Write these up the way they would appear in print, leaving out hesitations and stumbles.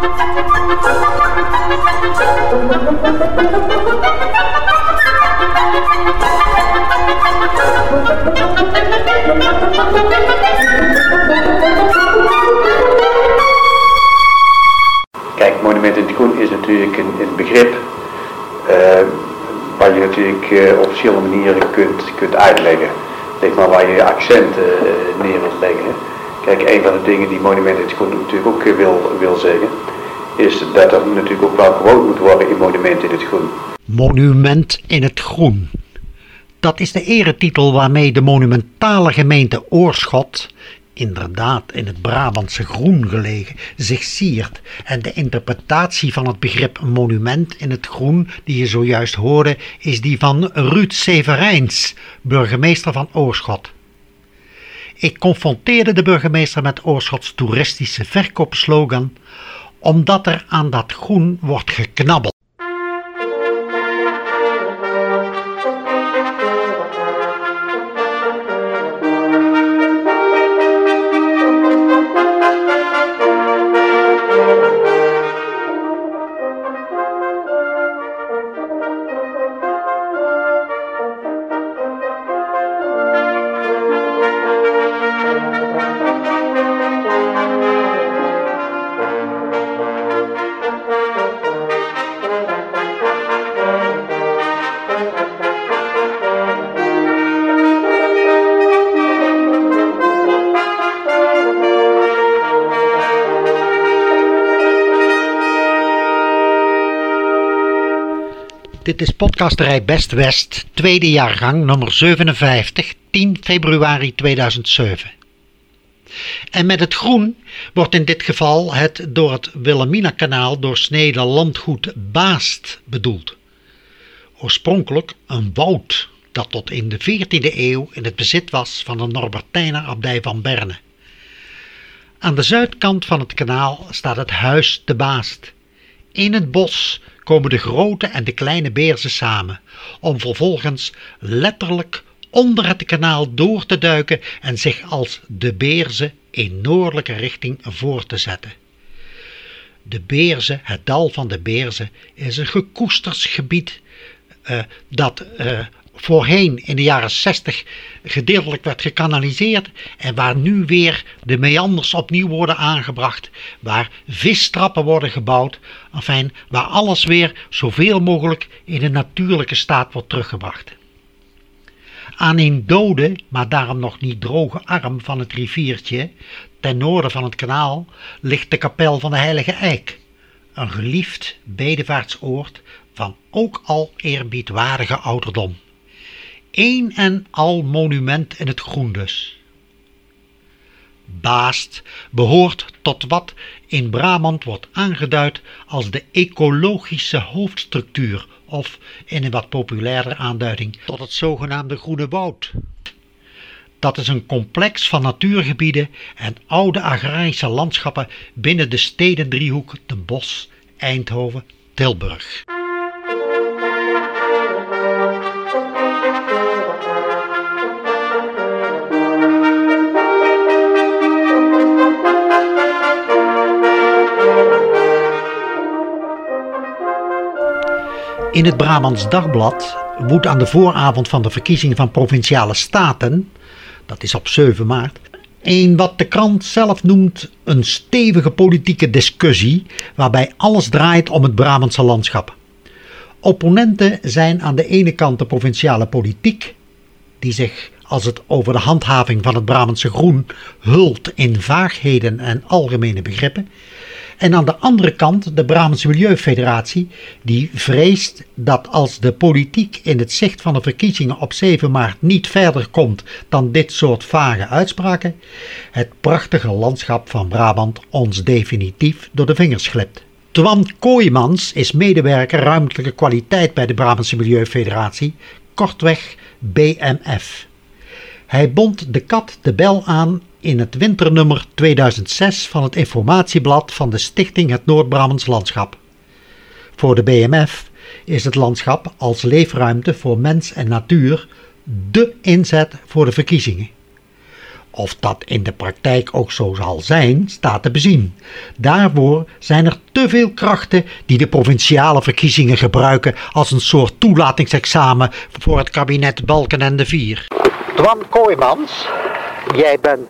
Kijk, monument in het groen is natuurlijk een begrip wat je natuurlijk op verschillende manieren kunt uitleggen. Zeg maar waar je accent neer wilt leggen. Kijk, een van de dingen die monument in het groen natuurlijk ook wil zeggen, is dat er natuurlijk ook wel gewoond moet worden in monument in het groen. Monument in het groen. Dat is de eretitel waarmee de monumentale gemeente Oorschot, inderdaad in het Brabantse Groen gelegen, zich siert. En de interpretatie van het begrip monument in het groen die je zojuist hoorde, is die van Ruud Severijns, burgemeester van Oorschot. Ik confronteerde de burgemeester met Oorschots toeristische verkoopslogan, omdat er aan dat groen wordt geknabbeld. Dit is podcasterij Best West, tweede jaargang, nummer 57, 10 februari 2007. En met het groen wordt in dit geval het door het Wilhelmina-kanaal doorsneden landgoed Baast bedoeld. Oorspronkelijk een woud dat tot in de 14e eeuw in het bezit was van de Norbertijner abdij van Berne. Aan de zuidkant van het kanaal staat het Huis de Baast. In het bos komen de grote en de kleine beerzen samen, om vervolgens letterlijk onder het kanaal door te duiken en zich als de beerzen in noordelijke richting voor te zetten. De beerzen, het dal van de beerzen, is een gekoesterd gebied dat voorheen in de jaren 60 gedeeltelijk werd gekanaliseerd en waar nu weer de meanders opnieuw worden aangebracht, waar vistrappen worden gebouwd, enfin, waar alles weer zoveel mogelijk in de natuurlijke staat wordt teruggebracht. Aan een dode, maar daarom nog niet droge arm van het riviertje, ten noorden van het kanaal, ligt de kapel van de Heilige Eik, een geliefd bedevaartsoord van ook al eerbiedwaardige ouderdom. Een en al monument in het groen dus. Baast behoort tot wat in Brabant wordt aangeduid als de ecologische hoofdstructuur of in een wat populairder aanduiding tot het zogenaamde groene woud. Dat is een complex van natuurgebieden en oude agrarische landschappen binnen de stedendriehoek Den Bosch, Eindhoven, Tilburg. In het Brabants Dagblad woedt aan de vooravond van de verkiezingen van Provinciale Staten, dat is op 7 maart, een wat de krant zelf noemt een stevige politieke discussie waarbij alles draait om het Brabantse landschap. Opponenten zijn aan de ene kant de provinciale politiek, die zich als het over de handhaving van het Brabantse groen hult in vaagheden en algemene begrippen, en aan de andere kant de Brabantse Milieufederatie, die vreest dat als de politiek in het zicht van de verkiezingen op 7 maart niet verder komt dan dit soort vage uitspraken, het prachtige landschap van Brabant ons definitief door de vingers glipt. Twan Kooijmans is medewerker ruimtelijke kwaliteit bij de Brabantse Milieufederatie, kortweg BMF. Hij bond de kat de bel aan in het winternummer 2006 van het informatieblad van de Stichting Het Noord-Brabants Landschap. Voor de BMF is het landschap als leefruimte voor mens en natuur dé inzet voor de verkiezingen. Of dat in de praktijk ook zo zal zijn, staat te bezien. Daarvoor zijn er te veel krachten die de provinciale verkiezingen gebruiken als een soort toelatingsexamen voor het kabinet Balkenende 4. Twan Kooijmans, jij bent,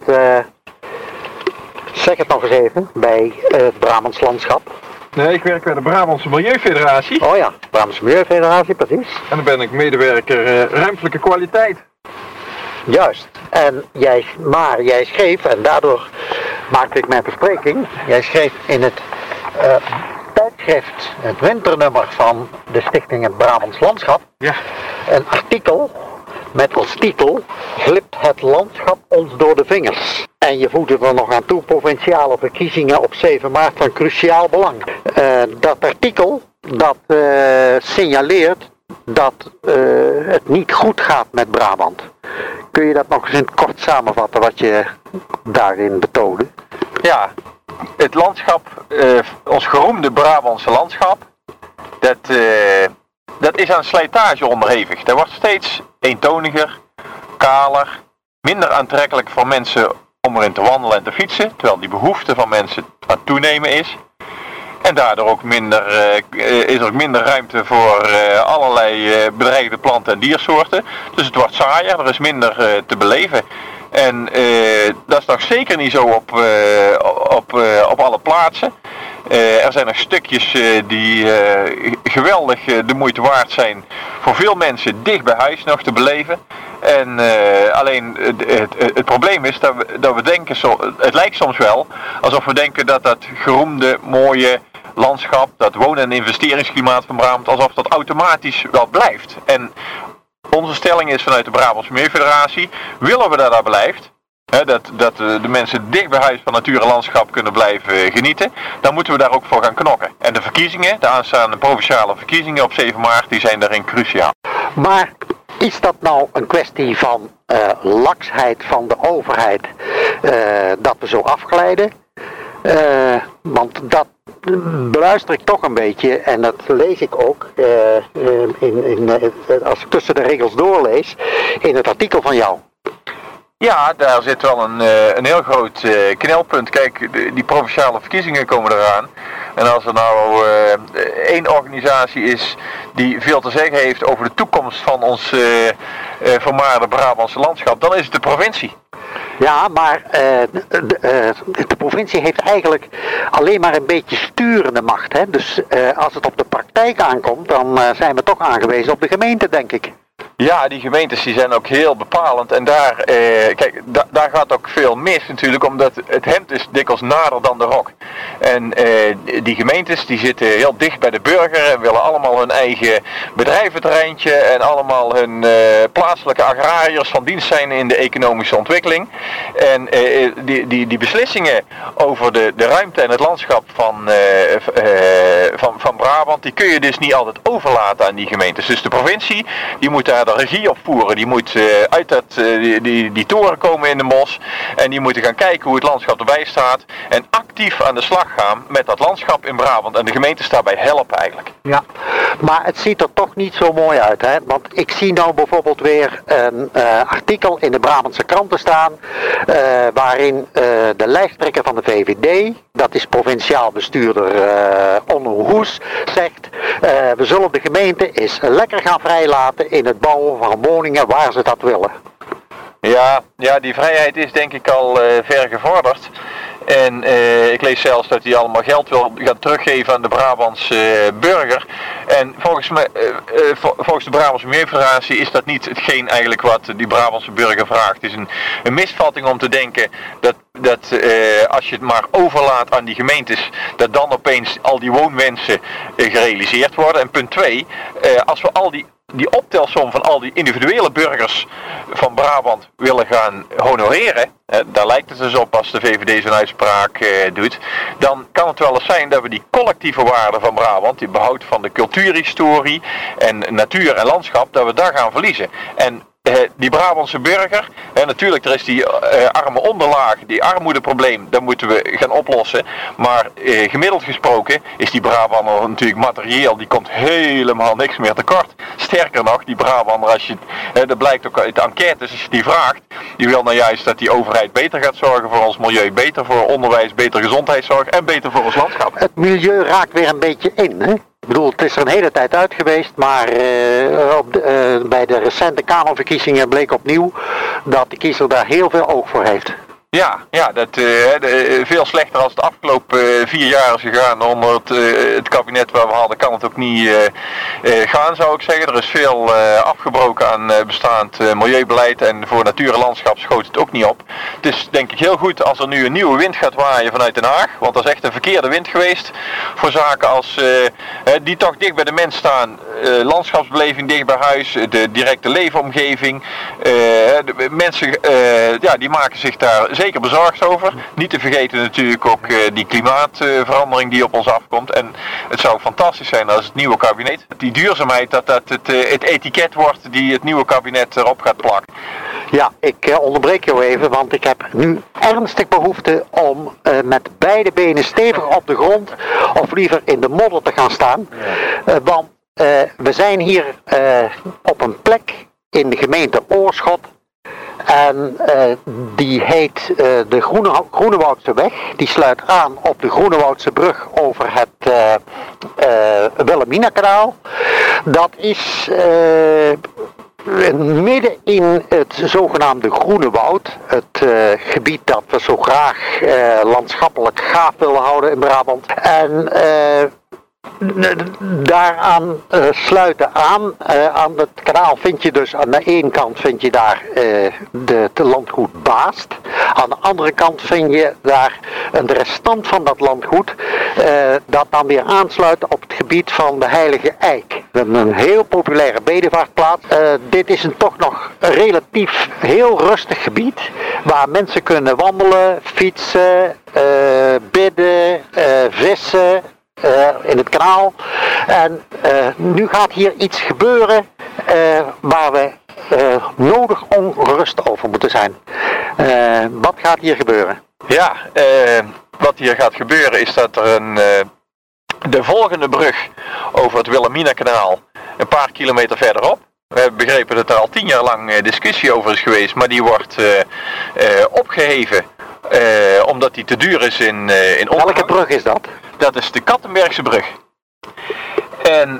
zeg het nog eens even, bij het Brabants Landschap. Nee, ik werk bij de Brabantse Milieufederatie. Oh ja, Brabantse Milieufederatie, precies. En dan ben ik medewerker ruimtelijke kwaliteit. Juist. En jij schreef, en daardoor maakte ik mijn bespreking, jij schreef in het tijdschrift, het winternummer van de Stichting Het Brabants Landschap, een artikel met als titel "Glipt het landschap ons door de vingers?" En je voegde er nog aan toe: provinciale verkiezingen op 7 maart van cruciaal belang. Dat artikel dat signaleert dat het niet goed gaat met Brabant. Kun je dat nog eens in het kort samenvatten wat je daarin betoonde? Ja, het landschap, ons geroemde Brabantse landschap, dat is aan slijtage onderhevig. Dat wordt steeds eentoniger, kaler, minder aantrekkelijk voor mensen om erin te wandelen en te fietsen, terwijl die behoefte van mensen aan het toenemen is. En daardoor ook is er ook minder ruimte voor allerlei bedreigde planten en diersoorten. Dus het wordt saaier, er is minder te beleven. En dat is nog zeker niet zo op alle plaatsen. Er zijn nog stukjes die geweldig de moeite waard zijn voor veel mensen dicht bij huis nog te beleven. En alleen het probleem is dat we denken, het lijkt soms wel alsof we denken dat geroemde mooie landschap, dat wonen- en investeringsklimaat van Brabant, alsof dat automatisch wel blijft. En onze stelling is vanuit de Brabantse Milieufederatie: willen we dat dat blijft, dat de mensen dicht bij huis van natuur en landschap kunnen blijven genieten, dan moeten we daar ook voor gaan knokken. En de verkiezingen, de aanstaande provinciale verkiezingen op 7 maart, die zijn daarin cruciaal. Maar is dat nou een kwestie van laksheid van de overheid, dat we zo afglijden? Want dat beluister ik toch een beetje, en dat lees ik ook als ik tussen de regels doorlees in het artikel van jou. Ja, daar zit wel een heel groot knelpunt. Kijk, die provinciale verkiezingen komen eraan. En als er nou één organisatie is die veel te zeggen heeft over de toekomst van ons vermaarde Brabantse landschap, dan is het de provincie. Ja, maar de provincie heeft eigenlijk alleen maar een beetje sturende macht. Hè? Dus als het op de praktijk aankomt, dan zijn we toch aangewezen op de gemeente, denk ik. Ja, die gemeentes die zijn ook heel bepalend. En daar gaat ook veel mis natuurlijk, omdat het hemd is dikwijls nader dan de rok. En die gemeentes die zitten heel dicht bij de burger en willen allemaal hun eigen bedrijventerreintje en allemaal hun plaatselijke agrariërs van dienst zijn in de economische ontwikkeling. En die beslissingen over de ruimte en het landschap van Brabant, die kun je dus niet altijd overlaten aan die gemeentes. Dus de provincie, die moet daar de regie op voeren. Die moet uit die toren komen in de mos. En die moeten gaan kijken hoe het landschap erbij staat. En actief aan de slag gaan met dat landschap in Brabant. En de gemeentes daarbij helpen eigenlijk. Ja, maar het ziet er toch niet zo mooi uit, hè? Want ik zie nou bijvoorbeeld weer een artikel in de Brabantse kranten staan. Waarin de lijsttrekker van de VVD, dat is provinciaal bestuurder Onno Hoes, zegt: we zullen de gemeente eens lekker gaan vrijlaten in het bouwen van woningen waar ze dat willen. Ja, die vrijheid is denk ik al ver gevorderd. En ik lees zelfs dat hij allemaal geld wil gaan teruggeven aan de Brabantse burger. En volgens de Brabantse Milieufederatie is dat niet hetgeen eigenlijk wat die Brabantse burger vraagt. Het is een misvatting om te denken dat als je het maar overlaat aan die gemeentes, dat dan opeens al die woonwensen gerealiseerd worden. En punt 2, als we al die optelsom van al die individuele burgers van Brabant willen gaan honoreren, daar lijkt het dus op als de VVD zo'n uitspraak doet, dan kan het wel eens zijn dat we die collectieve waarden van Brabant, die behoud van de cultuurhistorie en natuur en landschap, dat we daar gaan verliezen. En die Brabantse burger, natuurlijk er is die arme onderlaag, die armoedeprobleem, dat moeten we gaan oplossen. Maar gemiddeld gesproken is die Brabander natuurlijk materieel, die komt helemaal niks meer tekort. Sterker nog, die Brabander, dat blijkt ook uit de enquêtes, als je die vraagt, die wil nou juist dat die overheid beter gaat zorgen voor ons milieu, beter voor onderwijs, beter gezondheidszorg en beter voor ons landschap. Het milieu raakt weer een beetje in, hè? Ik bedoel, het is er een hele tijd uit geweest, maar bij de recente Kamerverkiezingen bleek opnieuw dat de kiezer daar heel veel oog voor heeft. Ja, dat veel slechter als het afgelopen 4 jaar is gegaan onder het kabinet waar we hadden, kan het ook niet gaan, zou ik zeggen. Er is veel afgebroken aan bestaand milieubeleid en voor natuur en landschap schoot het ook niet op. Het is denk ik heel goed als er nu een nieuwe wind gaat waaien vanuit Den Haag, want dat is echt een verkeerde wind geweest voor zaken als die toch dicht bij de mens staan, landschapsbeleving dicht bij huis, de directe leefomgeving. De mensen die maken zich daar zeker bezorgd over. Niet te vergeten natuurlijk ook die klimaatverandering die op ons afkomt. En het zou fantastisch zijn als het nieuwe kabinet, die duurzaamheid, dat het etiket wordt die het nieuwe kabinet erop gaat plakken. Ja, ik onderbreek jou even, want ik heb nu ernstig behoefte om met beide benen stevig op de grond, of liever in de modder te gaan staan. Want we zijn hier op een plek in de gemeente Oorschot. En die heet de Groenewoudse weg. Die sluit aan op de Groenewoudse brug over het Wilhelminakanaal. Dat is midden in het zogenaamde Groene Woud. Het gebied dat we zo graag landschappelijk gaaf willen houden in Brabant. En daaraan sluiten aan het kanaal vind je dus aan de ene kant vind je daar de landgoed Baast. Aan de andere kant vind je daar een restant van dat landgoed dat dan weer aansluit op het gebied van de Heilige Eik. We hebben een heel populaire bedevaartplaats. Dit is een toch nog relatief heel rustig gebied waar mensen kunnen wandelen, fietsen, bidden, vissen. In het kanaal. En nu gaat hier iets gebeuren waar we nodig ongerust over moeten zijn. Wat gaat hier gebeuren? Ja, wat hier gaat gebeuren is dat er de volgende brug over het Wilhelminakanaal een paar kilometer verderop. We hebben begrepen dat er al 10 jaar lang discussie over is geweest, maar die wordt opgeheven omdat die te duur is in onderhoud. Welke brug is dat? Dat is de Kattenbergse brug. En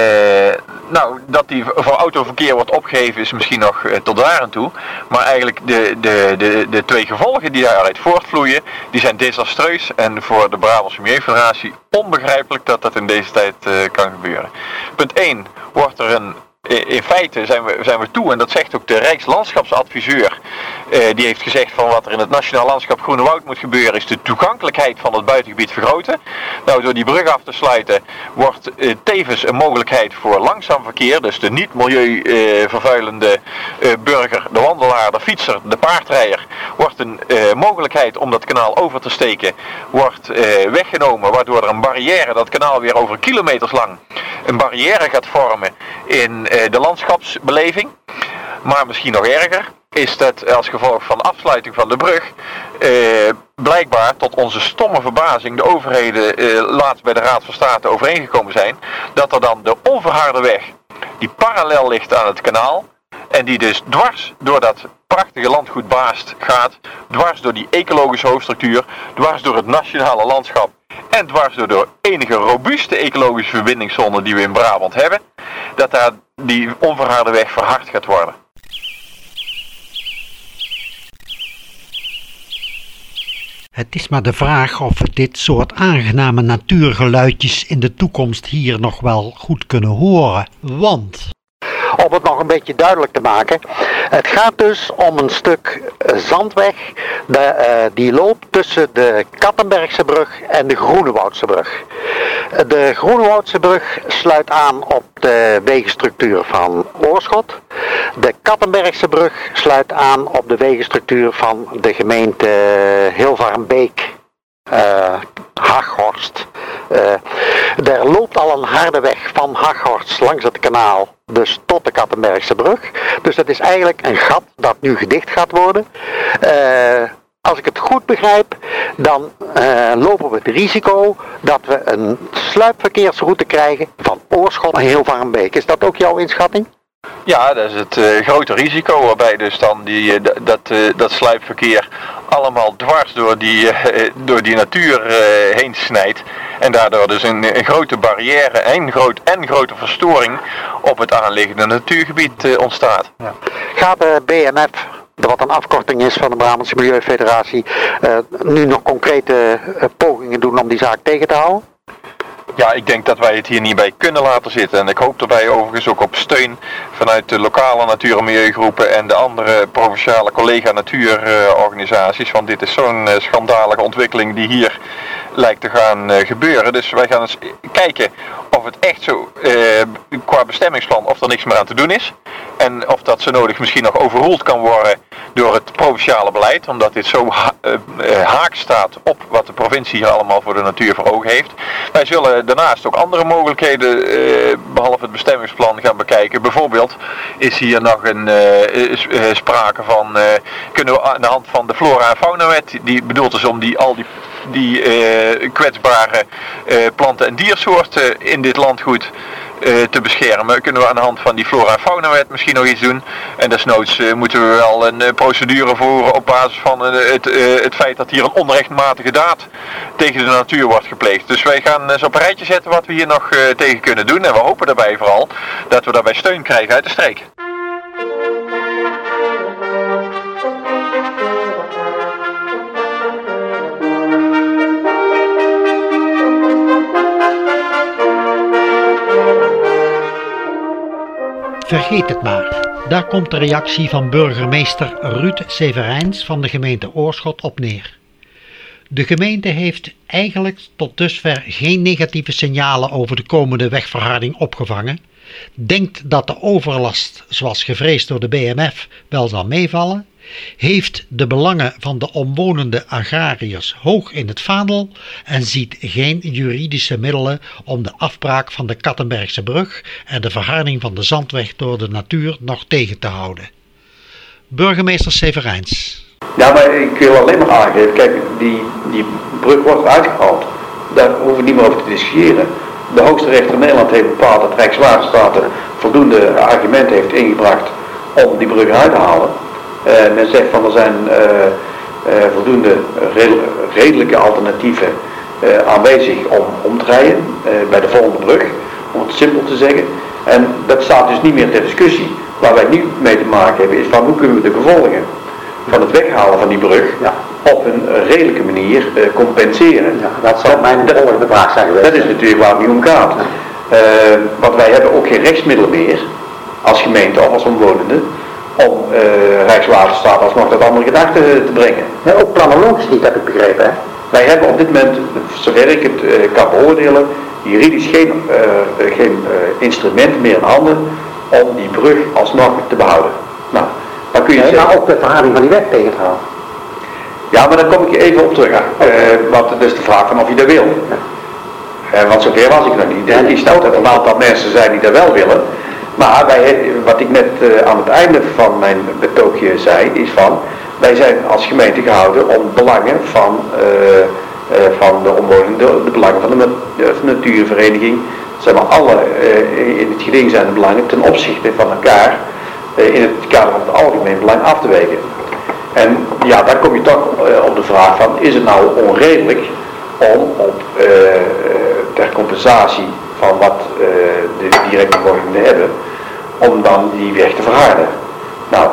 dat die voor autoverkeer wordt opgeheven is misschien nog tot daar aan toe. Maar eigenlijk de 2 gevolgen die daaruit voortvloeien, die zijn desastreus. En voor de Brabantse Milieufederatie onbegrijpelijk dat dat in deze tijd kan gebeuren. Punt 1, wordt er in feite zijn we toe, en dat zegt ook de Rijkslandschapsadviseur, die heeft gezegd van wat er in het Nationaal Landschap Groene Woud moet gebeuren is de toegankelijkheid van het buitengebied vergroten. Nou, door die brug af te sluiten wordt tevens een mogelijkheid voor langzaam verkeer, dus de niet milieuvervuilende burger, de wandelaar, de fietser, de paardrijder, wordt een mogelijkheid om dat kanaal over te steken, wordt weggenomen, waardoor er een barrière, dat kanaal weer over kilometers lang, een barrière gaat vormen in de landschapsbeleving. Maar misschien nog erger is dat als gevolg van de afsluiting van de brug blijkbaar tot onze stomme verbazing de overheden laatst bij de Raad van State overeengekomen zijn dat er dan de onverharde weg die parallel ligt aan het kanaal en die dus dwars door dat prachtige landgoed Baast gaat, dwars door die ecologische hoofdstructuur, dwars door het nationale landschap en dwars door de enige robuuste ecologische verbindingszone die we in Brabant hebben, dat daar die onverharde weg verhard gaat worden. Het is maar de vraag of we dit soort aangename natuurgeluidjes in de toekomst hier nog wel goed kunnen horen. Want om het nog een beetje duidelijk te maken. Het gaat dus om een stuk zandweg die loopt tussen de Kattenbergse brug en de Groenewoudse brug. De Groenewoudse brug sluit aan op de wegenstructuur van Oorschot. De Kattenbergse brug sluit aan op de wegenstructuur van de gemeente Hilvarenbeek. Haghorst. Er loopt al een harde weg van Haghorst langs het kanaal, dus tot de Kattenbergse brug. Dus dat is eigenlijk een gat dat nu gedicht gaat worden. als ik het goed begrijp, dan lopen we het risico dat we een sluipverkeersroute krijgen van Oorschot naar Hilvarenbeek. Is dat ook jouw inschatting? Ja, dat is het grote risico waarbij dus dan dat sluipverkeer allemaal dwars door die natuur heen snijdt. En daardoor dus een grote barrière en grote verstoring op het aanliggende natuurgebied ontstaat. Ja. Gaat de BMF, wat een afkorting is van de Brabantse Milieufederatie, nu nog concrete pogingen doen om die zaak tegen te houden? Ja, ik denk dat wij het hier niet bij kunnen laten zitten. En ik hoop daarbij overigens ook op steun vanuit de lokale natuur- en milieugroepen en de andere provinciale collega-natuurorganisaties. Want dit is zo'n schandalige ontwikkeling die hier lijkt te gaan gebeuren. Dus wij gaan eens kijken of het echt zo qua bestemmingsplan of er niks meer aan te doen is. En of dat zo nodig misschien nog overroeld kan worden door het provinciale beleid. Omdat dit zo haak staat op wat de provincie hier allemaal voor de natuur voor ogen heeft. Wij zullen daarnaast ook andere mogelijkheden behalve het bestemmingsplan gaan bekijken. Bijvoorbeeld is hier nog een sprake van, kunnen we aan de hand van de flora- en faunawet, die bedoeld is om al die kwetsbare planten- en diersoorten in dit landgoed te beschermen, kunnen we aan de hand van die flora- en faunawet misschien nog iets doen. En desnoods moeten we wel een procedure voeren op basis van het feit dat hier een onrechtmatige daad tegen de natuur wordt gepleegd. Dus wij gaan eens op een rijtje zetten wat we hier nog tegen kunnen doen. En we hopen daarbij vooral dat we daarbij steun krijgen uit de streek. Vergeet het maar. Daar komt de reactie van burgemeester Ruud Severijns van de gemeente Oorschot op neer. De gemeente heeft eigenlijk tot dusver geen negatieve signalen over de komende wegverharding opgevangen, denkt dat de overlast, zoals gevreesd door de BMF, wel zal meevallen, heeft de belangen van de omwonende agrariërs hoog in het vaandel en ziet geen juridische middelen om de afbraak van de Kattenbergse brug en de verharding van de zandweg door de natuur nog tegen te houden. Burgemeester Severijns. Ja, maar ik wil alleen maar aangeven, kijk, die brug wordt uitgehaald. Daar hoeven we niet meer over te discussiëren. De hoogste rechter in Nederland heeft bepaald dat Rijkswaterstaat voldoende argumenten heeft ingebracht om die brug uit te halen. Men zegt van er zijn voldoende redelijke alternatieven aanwezig om te rijden bij de volgende brug, om het simpel te zeggen. En dat staat dus niet meer ter discussie. Waar wij nu mee te maken hebben is van hoe kunnen we de gevolgen van het weghalen van die brug op een redelijke manier compenseren. Ja, dat zou mijn volgende vraag zijn geweest. Dat is natuurlijk waar het nu om gaat. Want wij hebben ook geen rechtsmiddelen meer als gemeente of als omwonenden om Rijkswaterstaat alsnog tot andere gedachten te brengen. Ja, ook planologisch niet, heb ik begrepen, hè? Wij hebben op dit moment, zover ik het kan beoordelen, juridisch geen instrumenten meer in handen om die brug alsnog te behouden. Nou, dan kun je zeggen, maar ook de verharding van die weg tegen te houden. Ja, maar dan kom ik even op terug. Want het is de vraag van of je dat wil. Want zover was ik nog niet. Ik snap dat er een aantal mensen zijn die dat wel willen. Maar wat ik net aan het einde van mijn betoogje zei, is van, wij zijn als gemeente gehouden om belangen van de omwonenden, de belangen van de natuurvereniging, zeg maar alle in het geding zijnde belangen ten opzichte van elkaar in het kader van het algemeen belang af te wegen. En ja, dan kom je toch op de vraag van, is het nou onredelijk om ter compensatie van wat de directe omwonenden hebben, om dan die weg te verharden. Nou,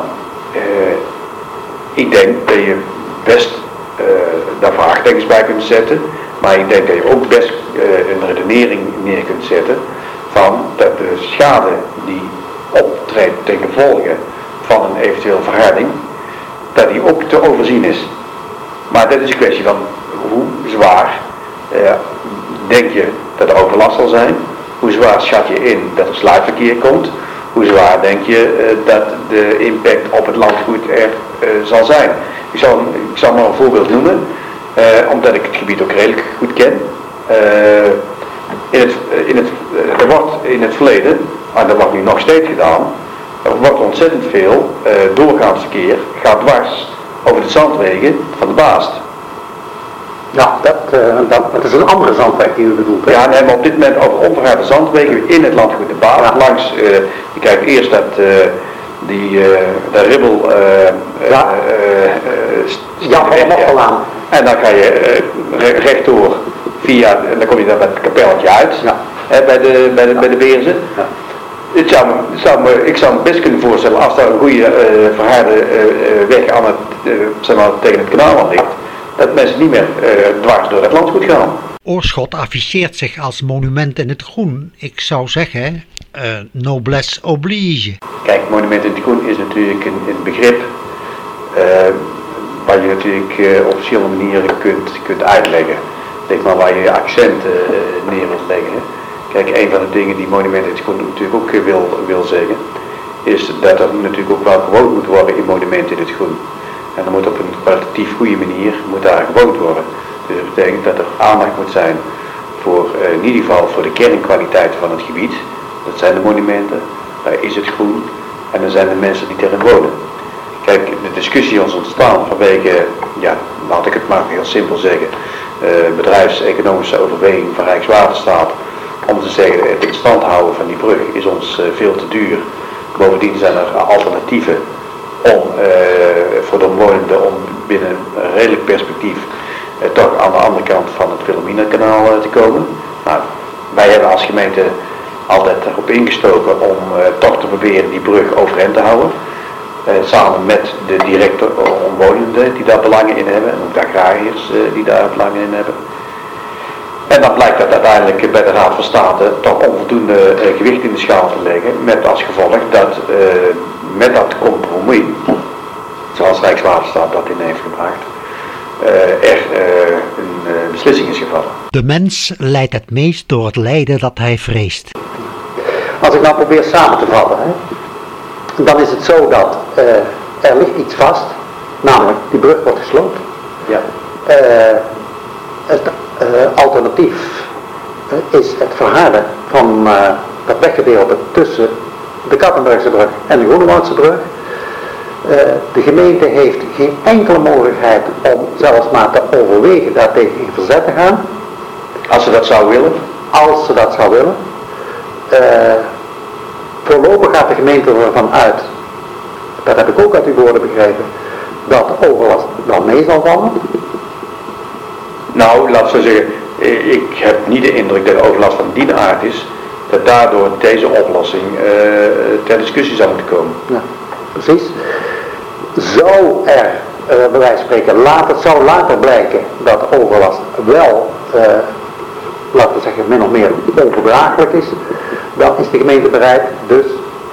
ik denk dat je best daar vraagtekens bij kunt zetten, maar ik denk dat je ook best een redenering neer kunt zetten van dat de schade die optreedt ten gevolge van een eventueel verharding, dat die ook te overzien is. Maar dat is een kwestie van hoe zwaar denk je dat er overlast zal zijn, hoe zwaar schat je in dat er sluipverkeer komt, hoe zwaar denk je dat de impact op het landgoed er zal zijn. Ik zal maar een voorbeeld noemen, omdat ik het gebied ook redelijk goed ken. Er wordt in het verleden, en dat wordt nu nog steeds gedaan, er wordt ontzettend veel doorgaans verkeer gaat dwars over de zandwegen van de Baast. Ja, dat is een andere zandweg die u bedoelt. Hè? Ja, nee, maar op dit moment over onverharde zandwegen in het landgoed de Baast. Ja. Langs, je kijkt eerst dat de ribbel aan. En dan ga je rechtdoor via, en dan kom je dan bij het kapelletje uit, ja. bij de Beerzen. Ja. Ik zou me best kunnen voorstellen, als daar een goede verharde weg aan het, zeg maar, tegen het kanaal aan ligt, dat mensen niet meer dwars door het landgoed gaan. Oorschot afficheert zich als monument in het groen. Ik zou zeggen, noblesse oblige. Kijk, monument in het groen is natuurlijk een begrip waar je natuurlijk op verschillende manieren kunt uitleggen. Zeg maar waar je je accent neer wilt leggen. Kijk, een van de dingen die monument in het groen natuurlijk ook wil zeggen, is dat er natuurlijk ook wel gewoond moet worden in monumenten in het groen. En dan moet op een kwalitatief goede manier daar gewoond worden. Dus dat betekent dat er aandacht moet zijn voor in ieder geval voor de kernkwaliteiten van het gebied. Dat zijn de monumenten, daar is het groen en dan zijn de mensen die erin wonen. Kijk, de discussie is ontstaan vanwege, ja, laat ik het maar heel simpel zeggen, bedrijfseconomische overweging van Rijkswaterstaat om te zeggen het in stand houden van die brug is ons veel te duur. Bovendien zijn er alternatieven om voor de omwonenden om binnen een redelijk perspectief toch aan de andere kant van het Wilhelminakanaal te komen. Nou, wij hebben als gemeente altijd erop ingestoken om toch te proberen die brug overeind te houden. Samen met de directe omwonenden die daar belangen in hebben en ook de agrariërs die daar belangen in hebben. En dan blijkt dat uiteindelijk bij de Raad van State toch onvoldoende gewicht in de schaal te leggen, met als gevolg dat met dat compromis, zoals Rijkswaterstaat dat in heeft gebracht, een beslissing is gevallen. De mens lijdt het meest door het lijden dat hij vreest. Als ik nou probeer samen te vatten, hè, dan is het zo dat er ligt iets vast, namelijk die brug wordt gesloopt. Ja. Het alternatief is het verharden van dat weggedeelte tussen de Kattenbergse brug en de Groenewoudse brug. De gemeente heeft geen enkele mogelijkheid om zelfs maar te overwegen daartegen in verzet te gaan. Als ze dat zou willen? Als ze dat zou willen. Voorlopig gaat de gemeente ervan uit, dat heb ik ook uit uw woorden begrepen, dat de overlast wel mee zal vallen. Nou, laat ik zo zeggen, ik heb niet de indruk dat de overlast van die aard is, dat daardoor deze oplossing ter discussie zou moeten komen. Ja, precies. Zou er, bij wijze van spreken, zou later blijken dat de overlast wel, laten we zeggen, min of meer onverdraaglijk is, dan is de gemeente bereid dus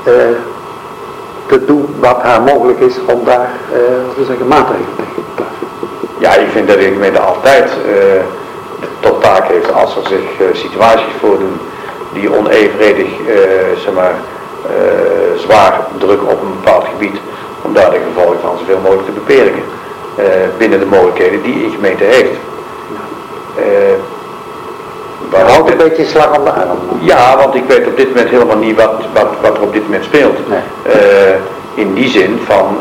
te doen wat haar mogelijk is om daar, maatregelen tegen te plaatsen. Ja, ik vind dat de gemeente altijd tot taak heeft als er zich situaties voordoen die onevenredig, zwaar druk op een bepaald gebied, om daar de gevolgen van zoveel mogelijk te beperken. Binnen de mogelijkheden die een gemeente heeft. Houdt een beetje slag om de arm. Ja, want ik weet op dit moment helemaal niet wat er op dit moment speelt. Nee. In die zin van,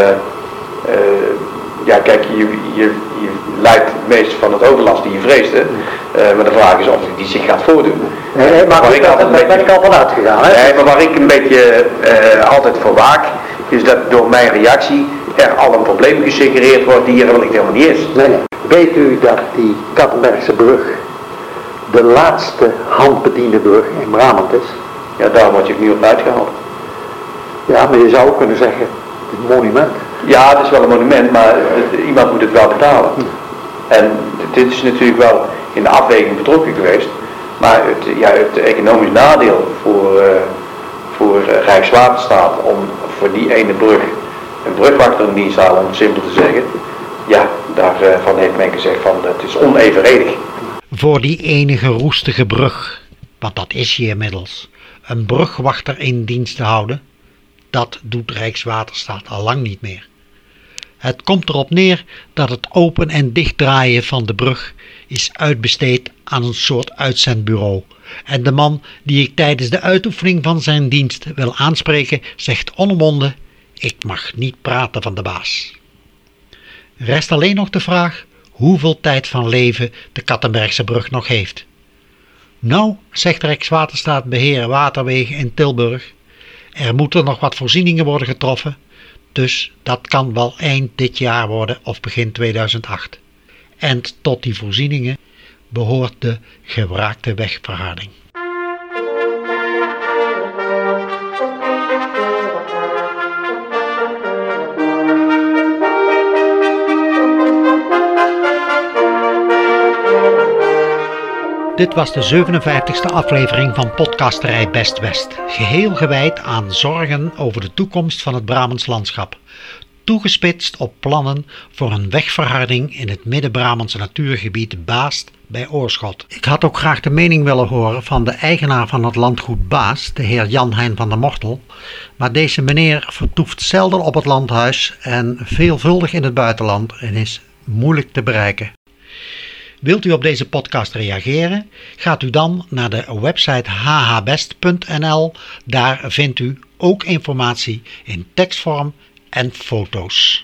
ja kijk, je lijdt het meest van het overlast die je vreesde. Maar de vraag is of die zich gaat voordoen. Nee, maar daar ben ik al van uitgegaan. Hè? Nee, maar waar ik een beetje altijd voor waak, is dat door mijn reactie er al een probleem gesuggereerd wordt die er wellicht helemaal niet is. Nee. Weet u dat die Kattenbergse brug de laatste handbediende brug in Brabant is? Ja, daar word je niet op uitgehaald. Ja, maar je zou ook kunnen zeggen, het monument. Ja, het is wel een monument, maar iemand moet het wel betalen. En dit is natuurlijk wel in de afweging betrokken geweest, maar het economisch nadeel voor Rijkswaterstaat om voor die ene brug een brugwachter in dienst te halen, om het simpel te zeggen, ja, daarvan heeft men gezegd van het is onevenredig. Voor die enige roestige brug, want dat is je inmiddels, een brugwachter in dienst te houden, dat doet Rijkswaterstaat al lang niet meer. Het komt erop neer dat het open en dichtdraaien van de brug is uitbesteed aan een soort uitzendbureau. En de man die ik tijdens de uitoefening van zijn dienst wil aanspreken, zegt onomwonden: ik mag niet praten van de baas. Rest alleen nog de vraag hoeveel tijd van leven de Kattenbergse brug nog heeft. Nou, zegt Rijkswaterstaat Beheer Waterwegen in Tilburg, er moeten nog wat voorzieningen worden getroffen, dus dat kan wel eind dit jaar worden of begin 2008. En tot die voorzieningen behoort de gewraakte wegverharding. Dit was de 57e aflevering van podcasterij Best West, geheel gewijd aan zorgen over de toekomst van het Brabants landschap, toegespitst op plannen voor een wegverharding in het Midden-Brabantse natuurgebied Baast bij Oorschot. Ik had ook graag de mening willen horen van de eigenaar van het landgoed Baast, de heer Jan-Hein van der Mortel, maar deze meneer vertoeft zelden op het landhuis en veelvuldig in het buitenland en is moeilijk te bereiken. Wilt u op deze podcast reageren? Gaat u dan naar de website hhbest.nl. Daar vindt u ook informatie in tekstvorm en foto's.